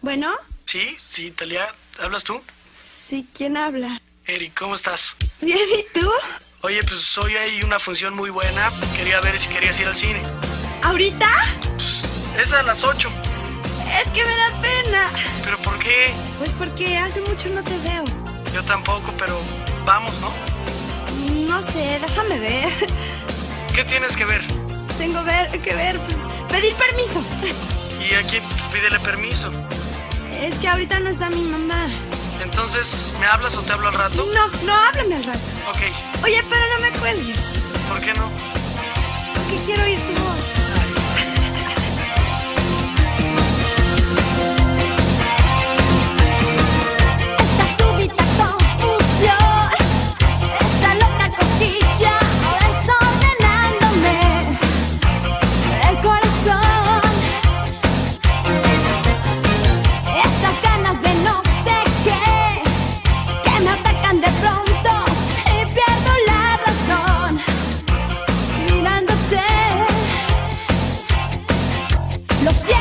Bueno, Sí, Talia, ¿hablas tú? sí, ¿quién habla? Eric, ¿cómo estás? Bien, ¿y tú? Oye, pues hoy hay una función muy buena. Quería ver si querías ir al cine. ¿Ahorita? Pues es a las 8. Es que me da pena. ¿Pero por qué? Pues porque hace mucho no te veo. Yo tampoco, pero vamos, ¿no? No sé, déjame ver. ¿Qué tienes que ver? Tengo que ver, pues, pedir permiso. ¿Y a quién pídele permiso? Es que ahorita no está mi mamá. Entonces, ¿me hablas o te hablo al rato? No, háblame al rato. Ok. Oye, pero no me cuelgues, ¿Por qué no? porque quiero oír tu voz. Esta súbita confusión, esta loca cosquilla desordenándome el corazón. Estas ganas de no sé qué que me atacan de pronto y pierdo la razón mirándote. Lo siento.